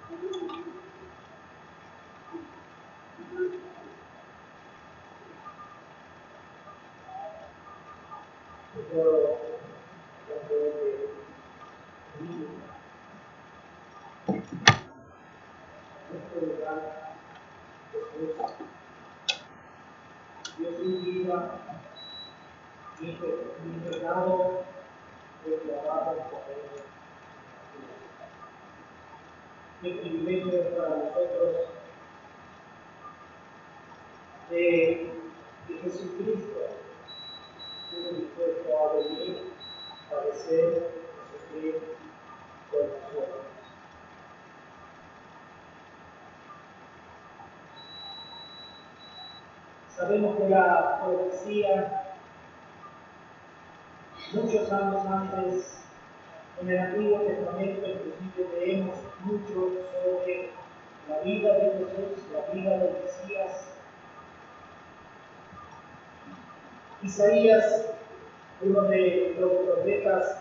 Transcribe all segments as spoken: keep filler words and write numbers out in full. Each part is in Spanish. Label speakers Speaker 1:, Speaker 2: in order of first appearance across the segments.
Speaker 1: Dios mi vida, mi, mi pecado declarado por él. Qué privilegio es para nosotros de, de Jesucristo, estuvo dispuesto a venir, a padecer, a sufrir por nosotros. Sabemos que la profecía, muchos años antes, en el Antiguo Testamento, inclusive leemos mucho sobre la vida de Jesús, la vida del Mesías. Isaías, uno de los profetas,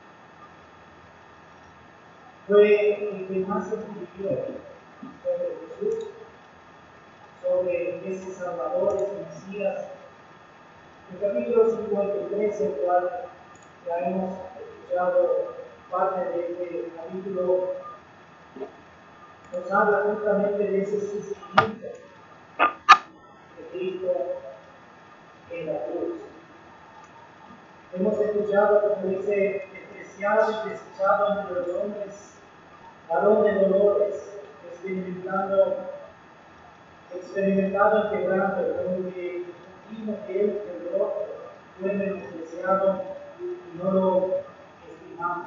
Speaker 1: fue el que más escribió sobre Jesús, sobre ese Salvador, ese Mesías. El capítulo cincuenta y tres, el cual ya hemos escuchado parte de este capítulo, nos habla justamente de ese sufrimiento de Cristo en la cruz. Hemos escuchado, como dice, despreciado y desechado entre los hombres, varón de dolores, experimentando, experimentado el quebranto, como que vimos que él quebró, fue menospreciado y no lo estimamos.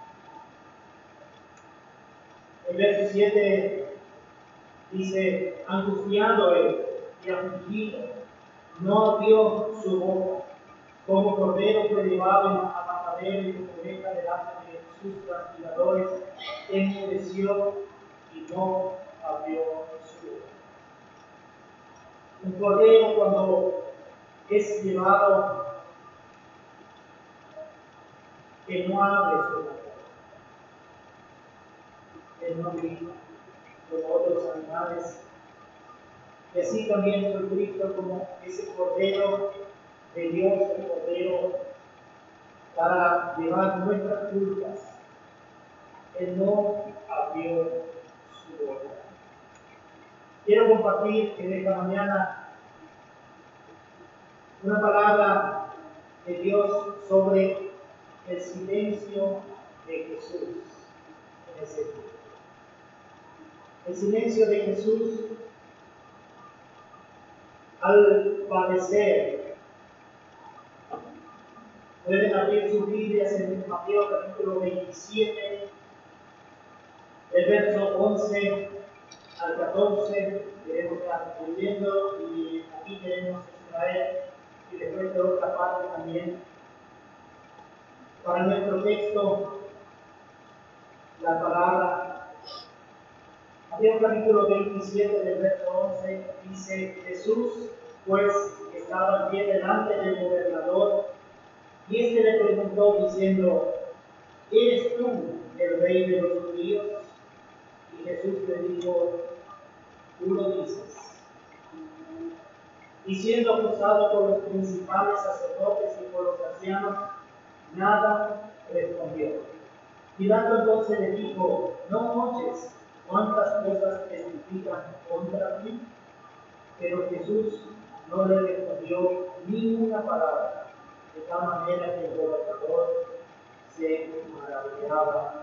Speaker 1: El verso siete dice, angustiado él y afligido, no abrió su boca, como cordero fue llevado a matadero y como oveja delante de sus trasquiladores, enmudeció y no abrió su boca. Un cordero, cuando es llevado, que no abre su boca, él no grita como otros animales. Y así también Jesucristo, como ese cordero de Dios, el cordero para llevar nuestras culpas, él no abrió su boca. Quiero compartir en esta mañana una palabra de Dios sobre el silencio de Jesús en ese día. El silencio de Jesús al padecer. Pueden abrir sus Biblias en Mateo capítulo veintisiete, el verso once al catorce, queremos estar leyendo y aquí queremos extraer y después de otra parte también. Para nuestro texto, la palabra, Mateo capítulo veintisiete, del verso once, dice: Jesús, pues, estaba en pie delante del gobernador, y éste le preguntó diciendo: ¿Eres tú el rey de los judíos? Y Jesús le dijo: tú lo dices. Y siendo acusado por los principales sacerdotes y por los ancianos, nada respondió. Pilato entonces le dijo: ¿no oyes cuántas cosas testifican contra ti? Pero Jesús no le respondió ninguna palabra, de tal manera que el gobernador se maravillaba.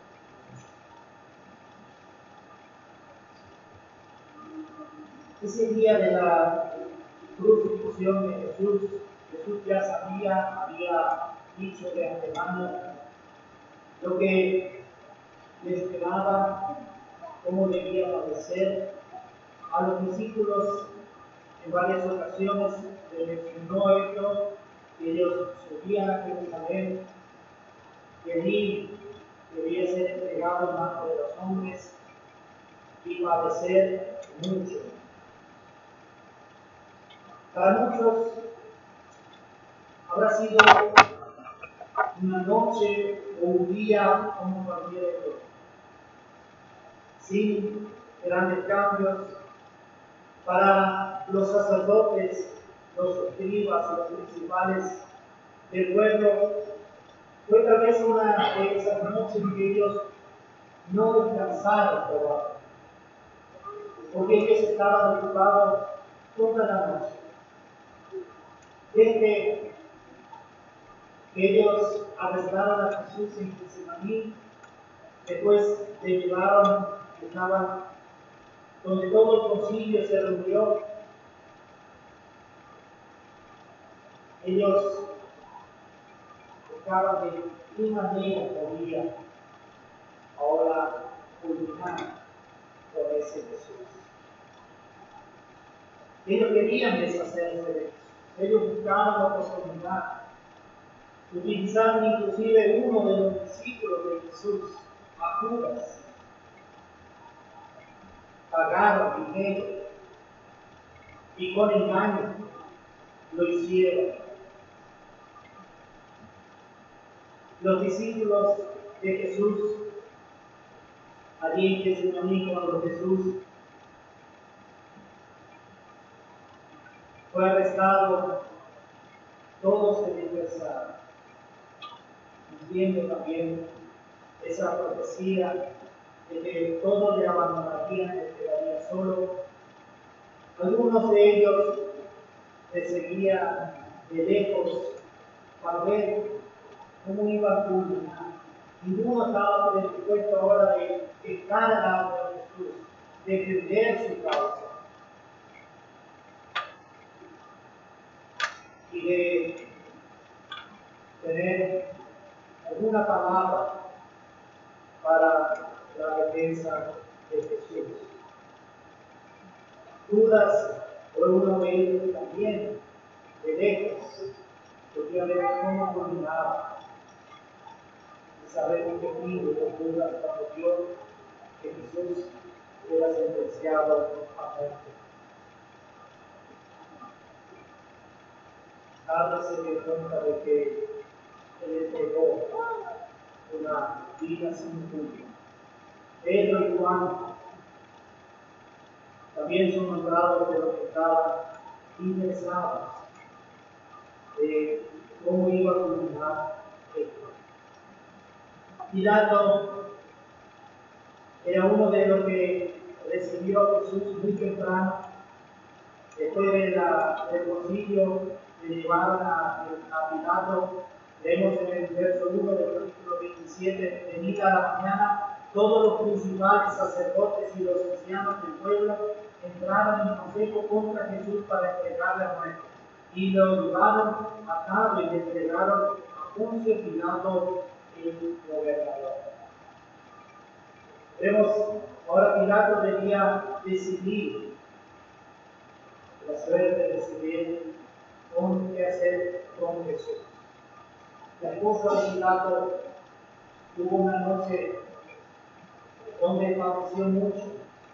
Speaker 1: Ese día de la crucifixión de Jesús, Jesús ya sabía, había dicho de antemano lo que le esperaba, cómo debía padecer. A los discípulos en varias ocasiones les mencionó esto, que ellos subían a Jerusalén, que allí debía ser entregado en manos de los hombres y padecer mucho. Para muchos habrá sido una noche o un día como cualquier otro. sin grandes cambios. Para los sacerdotes, los escribas y los principales del pueblo, fue tal vez una de esas noches en que ellos no descansaron todavía, porque ellos estaban ocupados toda la noche. Desde que ellos arrestaron a Jesús en Getsemaní, después le llevaron, estaban donde todo el concilio se reunió, ellos buscaban de qué manera podía ahora culminar con ese Jesús. Ellos querían deshacerse de Jesús, ellos buscaban la oportunidad. Utilizaron inclusive uno de los discípulos de Jesús, a Judas. Pagaron dinero y con engaño lo hicieron. Los discípulos de Jesús, allí en Getsemaní, cuando Jesús fue arrestado, todos se dispersaron. Entiendo también esa profecía de que todos le abandonarían, le quedaría solo. Algunos de ellos le seguían de lejos para ver cómo iba a culminar. Ninguno estaba predispuesto ahora de estar al lado de Jesús, de defender su causa y de tener alguna palabra para la defensa de Jesús. Judas fue uno de ellos también, de lejos, quería ver cómo culminaba. Y sabemos que vino con Judas cuando vio que Jesús era sentenciado a muerte. Carlos se dio cuenta de que él entregó una vida sin culpa. Pedro y Juan también son nombrados de los que estaban interesados de cómo iba a culminar esto. Pilato era uno de los que recibió a Jesús muy temprano. Después de la, del concilio le llevaron a, a Pilato. Vemos en el verso uno del capítulo veintisiete, venida a la mañana, todos los principales sacerdotes y los ancianos del pueblo entraron en consejo contra Jesús para entregarle a muerte. Y lo llevaron atado y le entregaron a Poncio Pilato, el gobernador. Vemos, ahora Pilato debía decidir la suerte de decidir con qué hacer con Jesús. La esposa de Pilato tuvo una noche donde padeció mucho.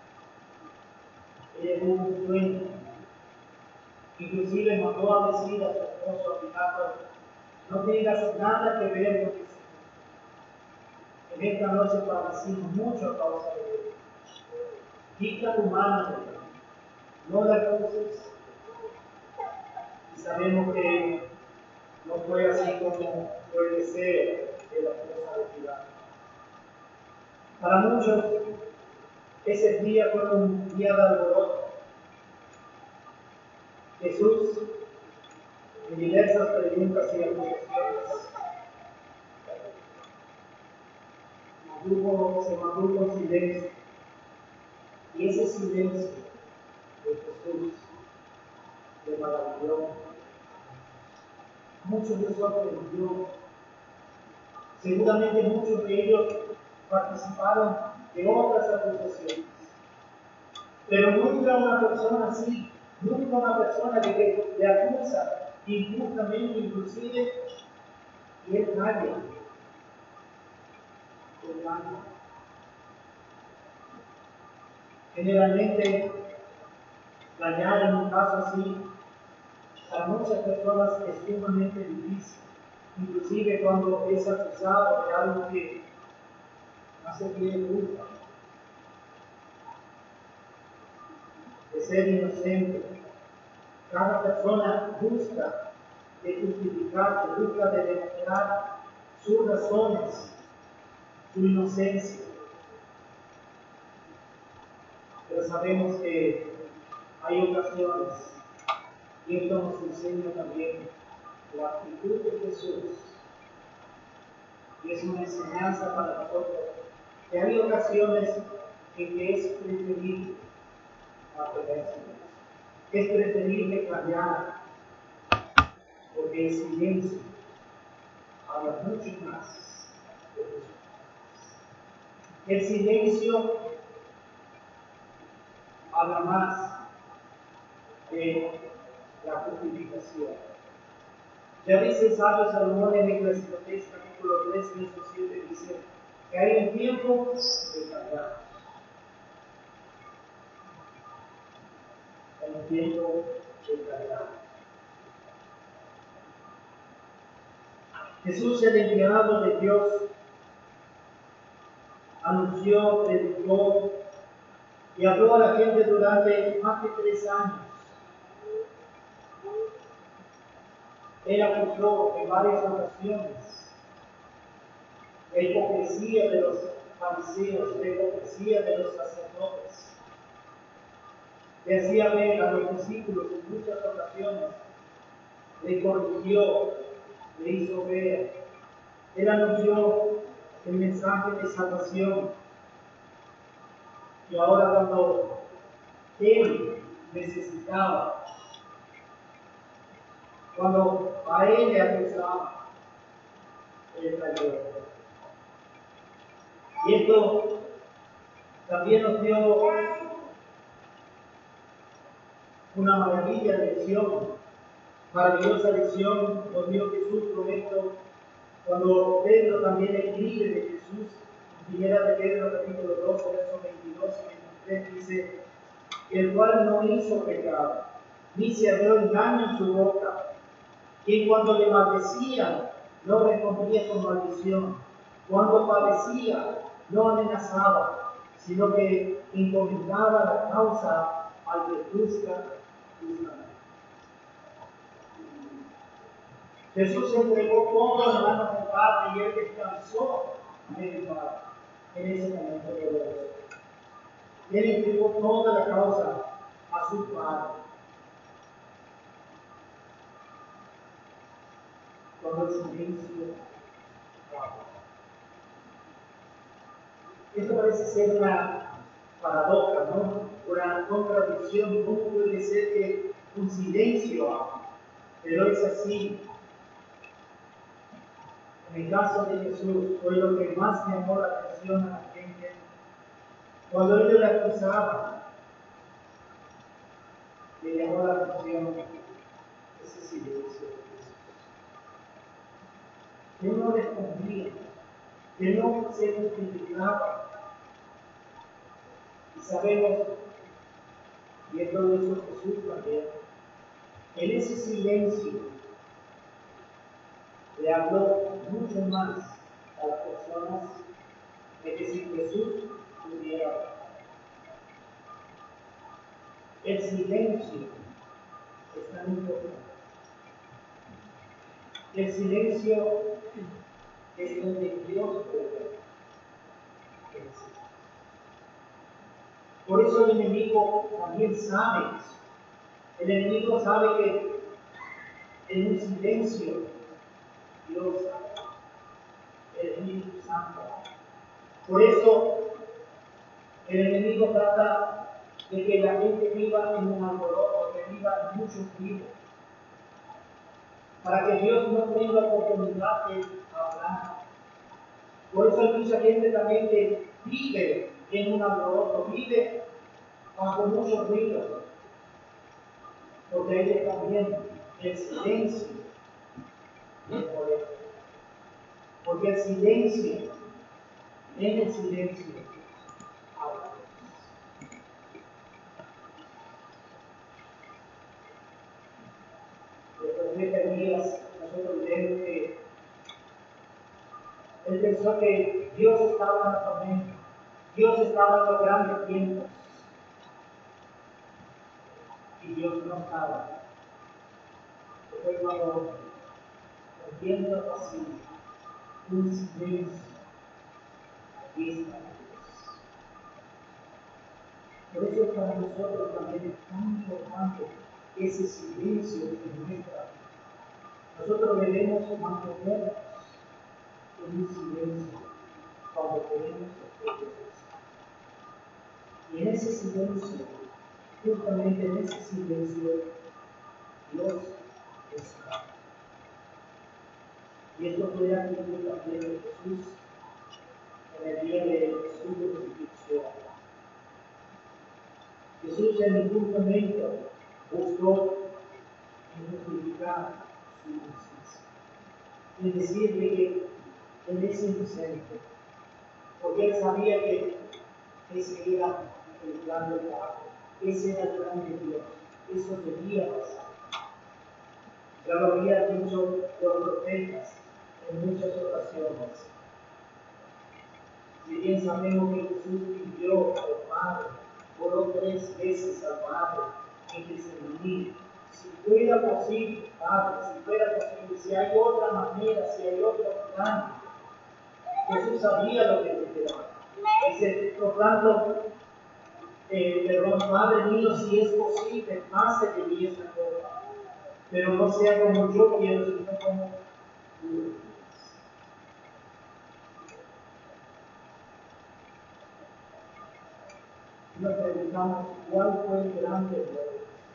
Speaker 1: Ella tuvo un sueño. Inclusive mandó a decir a su esposo, a Pilato, no tengas nada que ver con eso. En esta noche padecimos mucho a causa de él. Quita tu mano, no la acuses. Y sabemos que no fue así como fue el deseo de la esposa de Pilato. Para muchos, ese día fue un día de alboroto. Jesús, en diversas preguntas y acusaciones, se mantuvo en silencio. Y ese silencio de Jesús le maravilló. Muchos les sorprendió. Seguramente muchos de ellos participaron de otras acusaciones. Pero nunca una persona así, nunca una persona que le, le acusa injustamente, inclusive, y él calla. Él calla. Generalmente, callar en un caso así, para muchas personas es sumamente difícil, inclusive cuando es acusado de algo que no se tiene culpa. de ser inocente. Cada persona busca de justificarse, busca de demostrar sus razones, su inocencia. Pero sabemos que hay ocasiones, y esto nos enseña también la actitud de Jesús, y es una enseñanza para nosotros, que hay ocasiones en que es preferible apegarse, es preferible callar, porque el silencio habla mucho más de Jesús. El silencio habla más de la justificación. Ya dice el sabio Salomón en Eclesiastés capítulo tres, verso siete, dice que hay un tiempo de callar, hay un tiempo de callar. Jesús, el enviado de Dios, anunció, predicó y habló a la gente durante más de tres años. Él acusó en varias ocasiones la hipocresía de los fariseos, la hipocresía de los sacerdotes. Le hacía ver a los discípulos en muchas ocasiones, le corrigió, le hizo ver. Él anunció el mensaje de salvación. Y ahora cuando él necesitaba, cuando a él le acusaba, él cayó. Y esto también nos dio una maravilla de lección, maravillosa lección nos dio Jesús con esto, cuando Pedro también escribe de Jesús, en primera de Pedro capítulo dos, versos veintidós y veintitrés, dice, el cual no hizo pecado, ni se halló engaño en su boca, y cuando le maldecían, no respondía con maldición, cuando padecía, no amenazaba, sino que encomendaba la causa al que juzga justamente. Jesús entregó todo en manos del Padre y él descansó del Padre en ese momento doloroso. Él entregó toda la causa a su Padre. Cuando el silencio habla. Esto parece ser una paradoja, ¿no? Una contradicción. ¿Cómo puede ser que un silencio hable? Pero es así. En el caso de Jesús fue lo que más llamó la atención a la gente. Cuando ellos le acusaban, le llamó la atención ese silencio de Jesús. Que no respondía, que no se justificaba. Y sabemos, y esto lo hizo Jesús también, en ese silencio le habló mucho más a las personas de que si Jesús pudiera hablar. El silencio es tan importante. El silencio es donde Dios puede ver. Por eso el enemigo también sabe eso. El enemigo sabe que en un silencio Dios sabe, el Espíritu Santo. Por eso el enemigo trata de que la gente viva en un alboroto, que viva en mucho ruido, para que Dios no tenga oportunidad de hablar. Por eso hay mucha gente también que vive en un alboroto, vive bajo mucho ruido, porque ahí también el silencio es poder. Porque el silencio, en el silencio, habla. El profeta Elías, nosotros vemos que él pensó que Dios estaba en la tormenta, Dios estaba en los grandes tiempos. Dios no estaba. Fue cuando, viendo así, un silencio, aquí está Dios. Por eso para nosotros también es tan importante ese silencio en nuestra vida. Nosotros debemos mantenernos en un silencio cuando tenemos el Dios. Y en ese silencio, justamente en ese silencio, Dios está. Y esto fue la actitud también de Jesús en el día de su crucifixión. Jesús en ningún momento buscó justificar su inocencia. Es decirle que Él es inocente, porque Él sabía que ese era el plan del Padre, ese era el plan de Dios, eso debía pasar. Ya lo había dicho los profetas en muchas ocasiones. Si bien sabemos que Jesús pidió al Padre, oró tres veces al Padre en Getsemaní, si fuera posible, Padre, si fuera posible, si hay otra manera, si hay otro plan, Jesús sabía lo que le quedaba. Dice, por tanto, eh, perdón, Padre mío, si es posible, pase de mí esta copa, pero no sea como yo quiero, sino como tú quieres. Nos preguntamos cuál fue el gran error.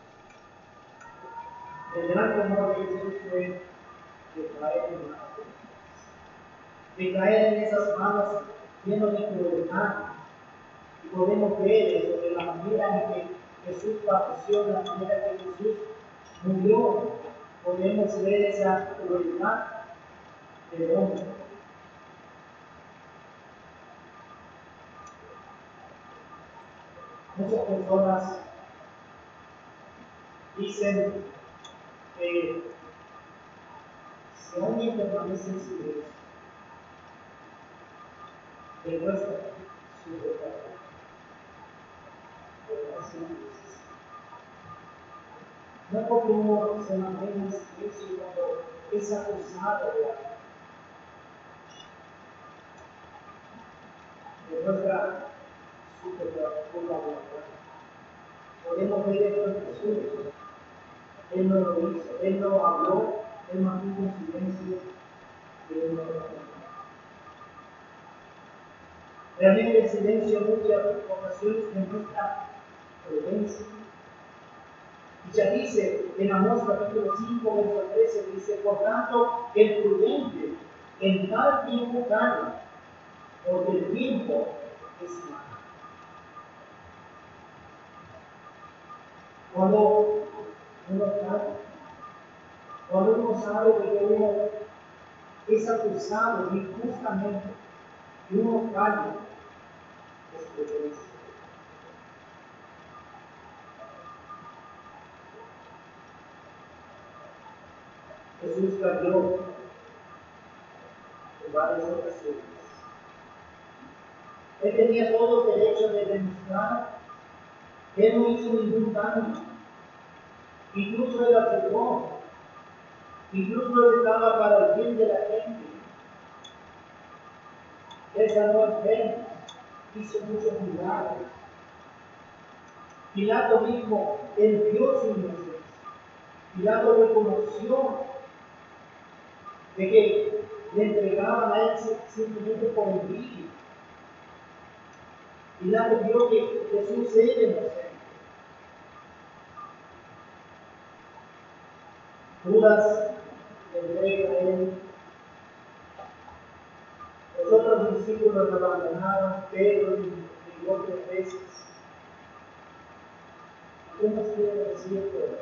Speaker 1: El gran error de Jesús fue de caer en las cosas, de caer en esas manos llenas de crueldad. Y podemos ver eso de la manera en que Jesús padeció, de la manera en que Jesús murió. Podemos ver esa crueldad del hombre. Muchas personas dicen que si alguien permanece en silencio, demuestra su pecado. Pero así no es porque uno se mantenga en silencio cuando es acusado de algo. Demuestra su pecado. Podemos ver esto en Jesús. Él no lo hizo, Él no habló, Él mantuvo en silencio y Él no lo habló. Realmente el silencio en muchas ocasiones demuestra prudencia. Y ya dice en Amós capítulo cinco, verso trece, dice, por tanto, el prudente en tal tiempo calla, porque el tiempo es malo. Cuando uno calla, cuando uno sabe que uno es acusado injustamente, y uno calla, es prudencia. Jesús cayó en varias ocasiones. Él tenía todo el derecho de demostrar que Él no hizo ningún daño. Incluso Él ayudó. Incluso Él estaba para el bien de la gente. Él sanó enfermos, hizo muchos milagros. Pilato mismo, Él vio su inocencia. Pilato reconoció de que le entregaban a Él simplemente por envidia. Pilato vio que Jesús era inocente. Judas le entrega a Él. Los otros discípulos lo abandonaron, Pedro negó tres veces. ¿Qué nos quiere decir esto?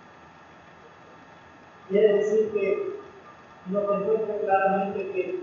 Speaker 1: Quiere decir que nos demuestra claramente que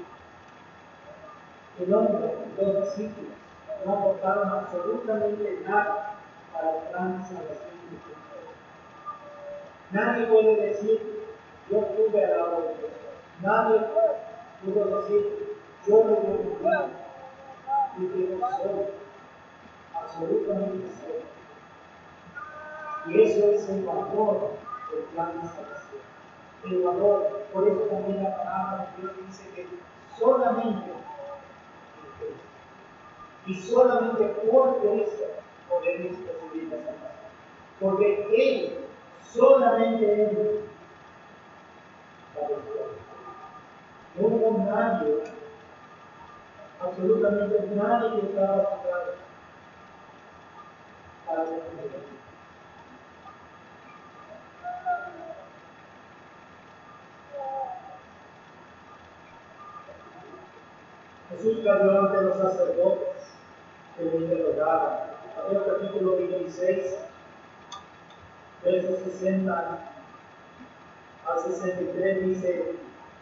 Speaker 1: el hombre, los discípulos, no aportaron absolutamente nada para el plan de salvación de Cristo. Nadie puede decir, yo estuve al lado de Dios. Nadie puede decir, yo lo he y que yo soy absolutamente solo. Y eso es el valor del plan de salvación. El valor, por eso también la palabra de Dios dice que solamente en Cristo, y solamente por Cristo podemos recibir la salvación. Porque Él, solamente Él, la victoria. No hubo nadie, absolutamente nadie que estaba asombrado para defender. Jesús cayó ante los sacerdotes que le interrogaban. Mateo capítulo veintiséis, versos sesenta al sesenta y tres dice: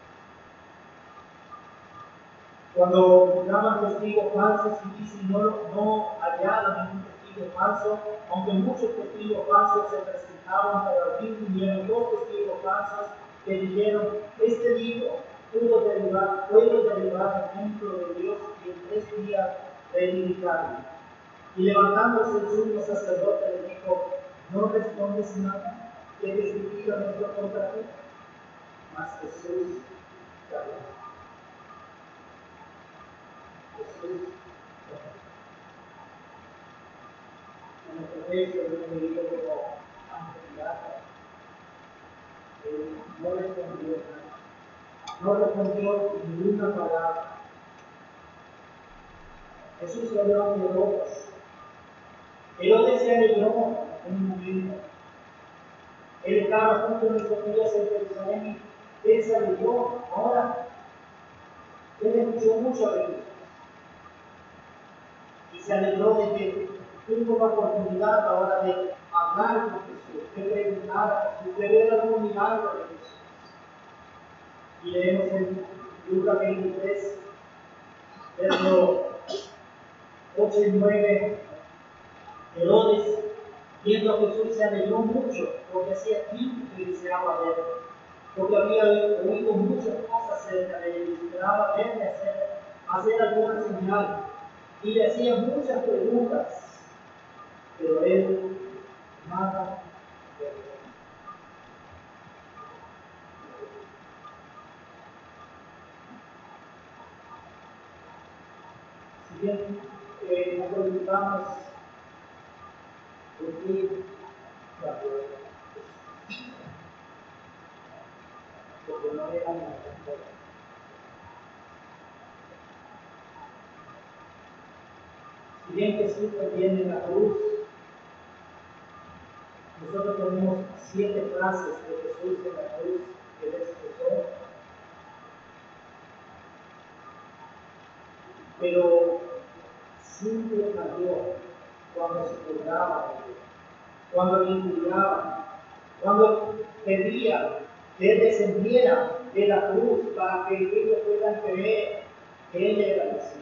Speaker 1: cuando buscaban testigos falsos y si no, no hallaban ningún testigo falso, aunque muchos testigos falsos se presentaban, pero al fin vinieron dos testigos falsos que dijeron: este libro pudo derribar, puede derribar el templo de Dios y en tres días reedificarlo. Y levantándose el sumo sacerdote le dijo: ¿no respondes nada? ¿Quieres vivir a nuestro contra ti? Mas Jesús calló. Jesús en el contexto de un libro como Antioquía, él no respondió nada, no respondió ninguna palabra. Jesús le habló de Herodes. Herodes se alegró en un momento. Él estaba junto a nuestros días en Jerusalén y él se alegró. Ahora, él escuchó mucho a Jesús y se alegró de que tuvo la oportunidad ahora de hablar con Jesús, de preguntar a Jesús, de ver algún milagro de Jesús. Y leemos en Lucas veintitrés, verso ocho y nueve, Herodes, viendo a Jesús, se alegró mucho, porque hacía tiempo que deseaba verlo, porque había oído muchas cosas acerca de él, y esperaba verle hacer, hacer alguna señal, y le hacía muchas preguntas, pero él nada respondía. Si bien eh, nos preguntamos por qué cambió, porque no era una respuesta. Si bien Jesús también en la cruz, nosotros tenemos siete frases de Jesús en la cruz que él expresó, pero siempre cambió cuando se colgaba, cuando le injuriaban, cuando pedía que él descendiera de la cruz para que ellos puedan creer que él era el Mesías.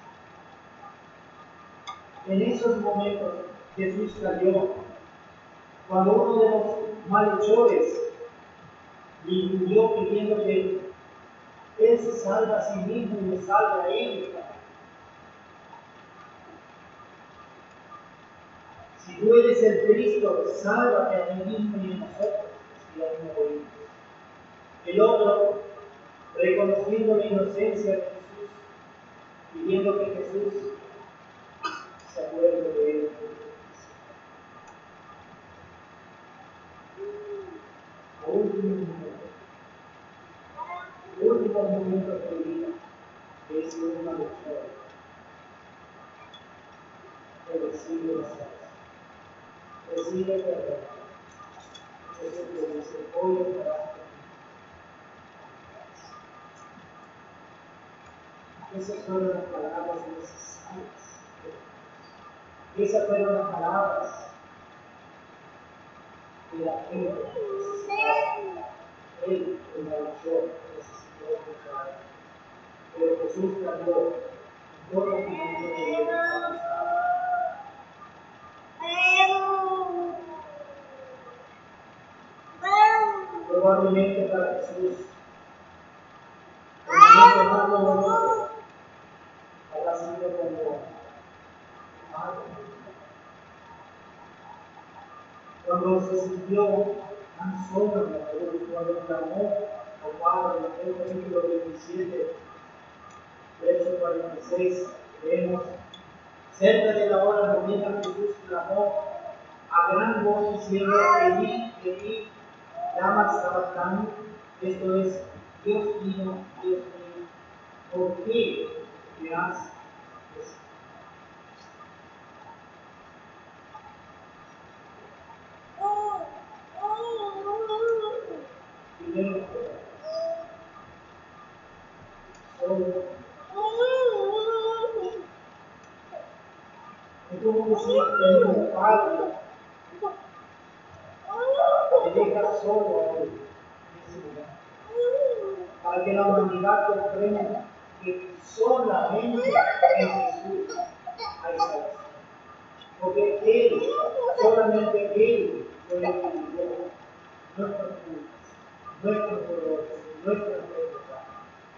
Speaker 1: En esos momentos Jesús cayó cuando uno de los malhechores le injurió pidiendo que él se salva a sí mismo y le salve a ellos. Si tú eres el Cristo, sálvate a ti mismo y a nosotros, decía uno de ellos. El otro, reconociendo la inocencia de Jesús, pidiendo que Jesús se acuerde de él. A último momento, último momento de tu vida, que es una lucha, que recibe la salvación, recibe perdón. Jesús te dice: hoy estarás conmigo. Esas fueron las palabras necesarias. Esas fueron las palabras de la gente que necesitaba. Él, el malhechor, necesitó escuchar. Pero Jesús cambió en todo momento que él estaba. Probablemente para Jesús, el momento más doloroso habrá sido como madre. Cuando se sintió tan solo en la cruz, cuando clamó al Padre, en el capítulo veintisiete, verso cuarenta y seis, leemos: cerca de la hora novena Jesús clamó a gran voz diciendo: Elí, Elí, lama sabactani, esto es: Dios mío, Dios mío, ¿por qué me has desamparado? Primero, solo. Es como decir que un padre te deja solo a él en ese lugar, para que la humanidad comprenda que solamente en Jesús hay salvación. Porque Él, solamente Él puede eliminar nuestras culpas, nuestros dolores, nuestras enfermedades.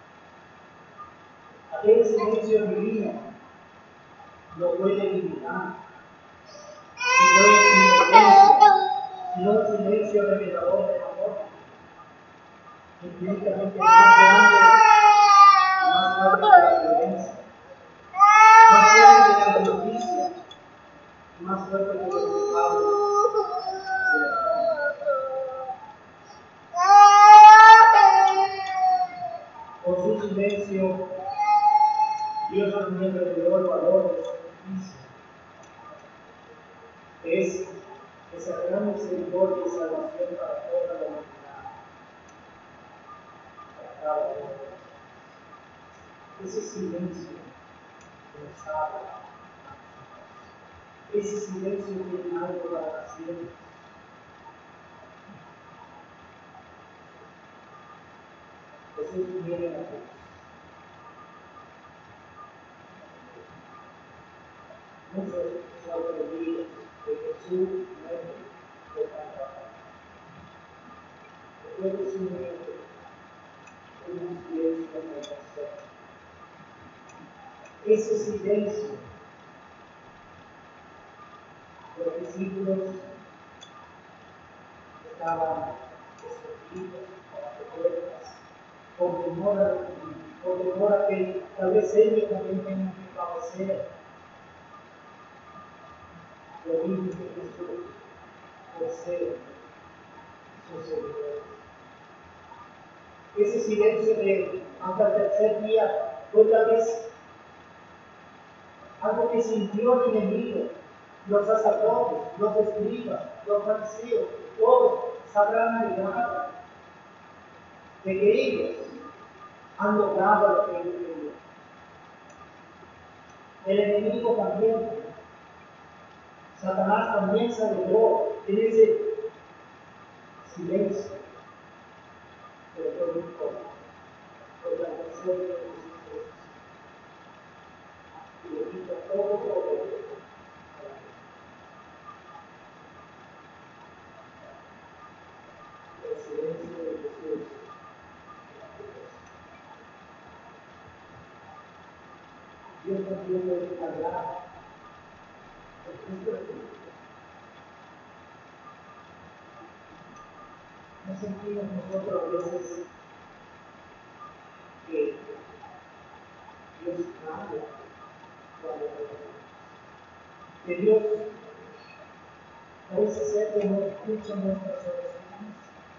Speaker 1: Aquel silencio divino no puede eliminar, no puede silenciar, sino un silencio revelador del amor, infinitamente más grande y más fuerte que la violencia, más fuerte que la injusticia, más fuerte que los pecados. Por su silencio, Dios también reveló el valor de su justicia. Es esa gran misericordia y salvación para toda la humanidad, para cada uno. Ese silencio que nos habla, ese silencio tiene algo para siempre. Jesús viene a la cruz. Muchos se han perdido de Jesús muere por cantar. Después de su muerte, un silencio en el corazón. Ese silencio, los discípulos estaban escondidos bajo puertas, por temor a, por temor a que tal vez ellos también tengan que padecer lo mismo que Jesús por ser sus seguidores. Ese silencio de hasta el tercer día fue tal vez algo que sintió el enemigo. Los sacerdotes, los escribas, los fariseos, todos se habrán alegrado de que ellos han logrado lo que ellos querían. El enemigo también, Satanás también se alegró en ese silencio, pero fue muy corto, porque al tercer día Jesús y le quita todo poder. El silencio de Jesús. Dios también puede hablar. No sentimos nosotros a veces que Dios habla cuando hablamos. Que Dios parece ser que no escucha nuestras oraciones.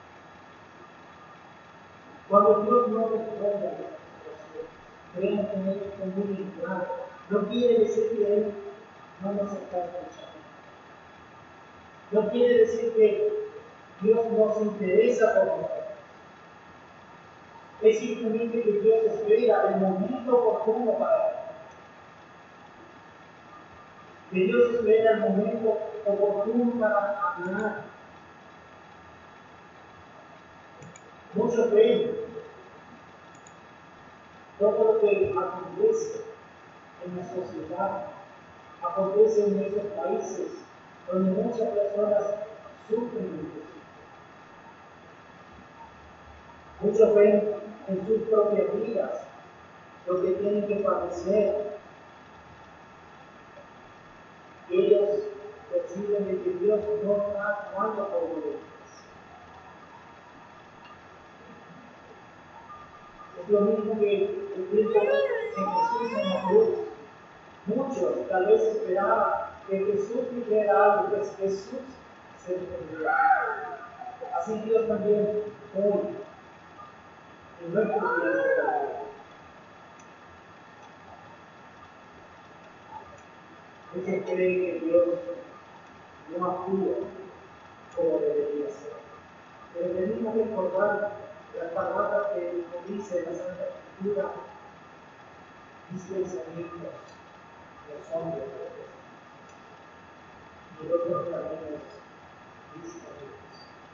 Speaker 1: Cuando Dios no responde a nuestras oraciones, creemos que no es muy ignorante. No quiere decir que Él no nos está escuchando. No quiere decir que Dios nos interesa por nosotros. Es simplemente que Dios espera el momento oportuno para Él. Que Dios espera el momento oportuno para hablar. Muchos creen todo lo que acontece en la sociedad, acontece en nuestros países, donde muchas personas sufren de esto. Muchos ven en sus propias vidas lo que tienen que padecer. Ellos perciben de que Dios no está actuando como ellos. Es lo mismo que el tiempo en Jesús en la cruz. Muchos tal vez esperaban que Jesús dijera algo, que Jesús se defendiera. Así Dios también hoy, en nuestro tiempo, muchos creen que Dios no actúa como debería ser. Pero debemos recordar las palabras que nos dice la Santa Escritura, dispensamientos, los hombres de Dios, y otros caminos disponibles.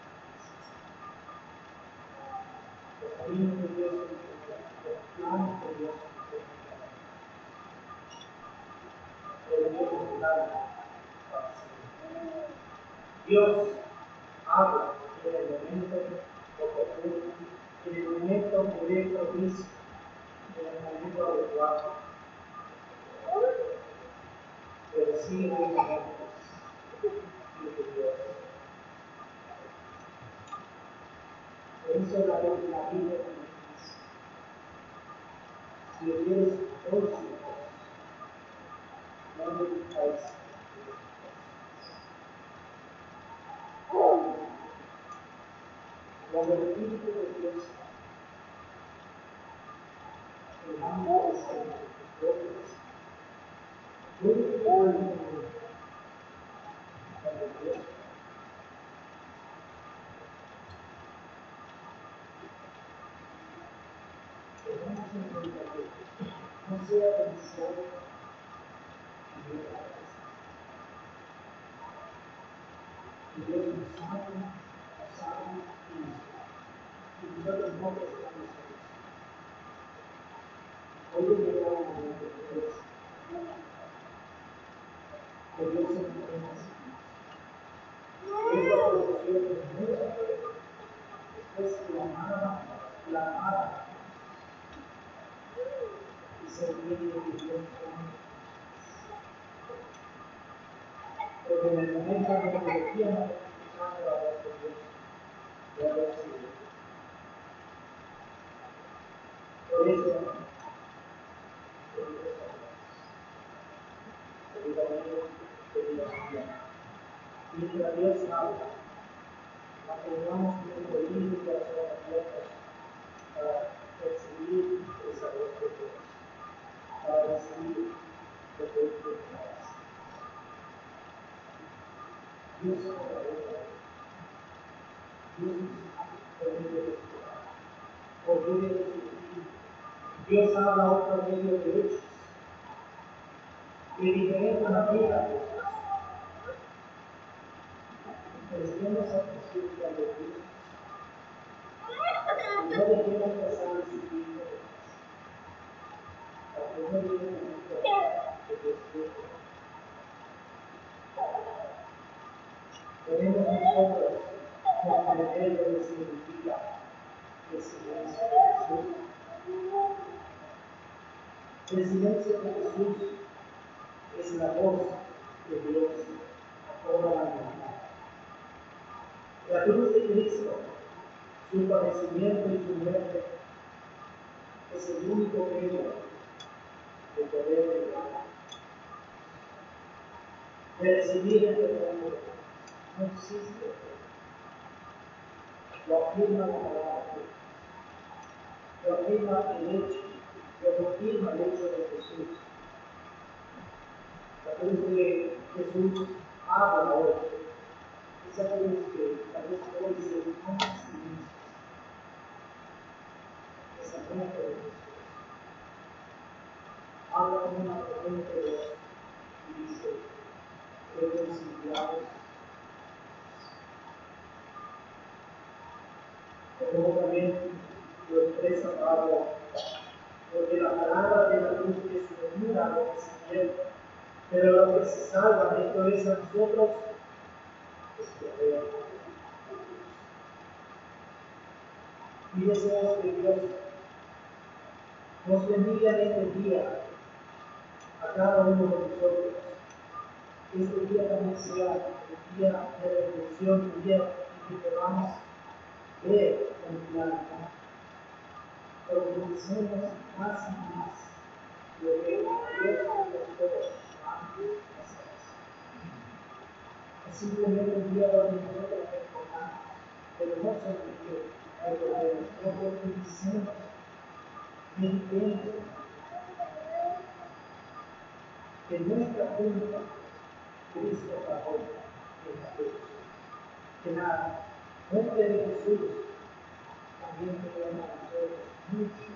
Speaker 1: Los caminos de Dios son diferentes, los planes de Dios son diferentes. Debemos estar para siempre. Dios habla en el momento oportuno, en el momento que es propicio, en el momento adecuado. Pero sí hay momentos en que Dios. Por eso la Biblia dice: si oyes voz de Dios, no me gustáis. Cuando el Espíritu de Dios, el ámbito de ser Dios, yo creo que cuando Dios tenemos en cuenta que no sea pensado y Dios y Dios nos sabe, nos sabe y nos sabe. Y nosotros no prestamos atención. Hoy ha llegado el momento de Dios, que Dios se mantenga así. Esta producción es mucha, después la amada, la amada, y se entiende que Dios ama. Porque en el momento en que decíamos escuchando la voz de Dios, ya lo sigue. Por eso, queridos amigos, queridas amigas, mientras Dios habla, mantengamos nuestro oído y corazón abiertos para percibir esa voz de Dios, para recibir lo que Él quiere para nosotros. Dios es la boca, Dios nos permite respirar, por medio de su Espíritu. Dios habla por medio de hechos, de diferentes maneras. Prestemos atención a los Dios y no dejemos pasar el sufrimiento de Dios. Para que no llegue el momento de Dios quiere. Podemos nosotros comprender lo que significa el silencio de Jesús. El silencio de Jesús es la voz de Dios a toda la humanidad. La cruz de Cristo, su padecimiento y su muerte, es el único medio de poder de Dios, de recibir el perdón de Dios. No existe. Lo afirma la palabra de Dios. Lo afirma el hecho, lo confirma el hecho de Jesús. La cruz de Jesús habla hoy. Esa cruz que tal vez hoy se encuentra silencio. Esa muerte de Jesús habla con una potente voz y dice: reconciliados. Como también lo expresa Pablo, porque la palabra de la cruz es venida a lo que se pierde, pero lo que se salva, esto es a nosotros, es creer. Y deseamos que Dios nos bendiga en este día a cada uno de nosotros, que este día también sea el día de reflexión, el día en que podamos ver con claridad, profundicemos más y más lo que Dios nos puede antes hacer. Es simplemente un día donde nosotros recordamos, pero no solamente recordemos, no profundicemos, meditemos que nuestra culpa Cristo pagó en la cruz. Que la muerte de Jesús también tenemos a nosotros mucho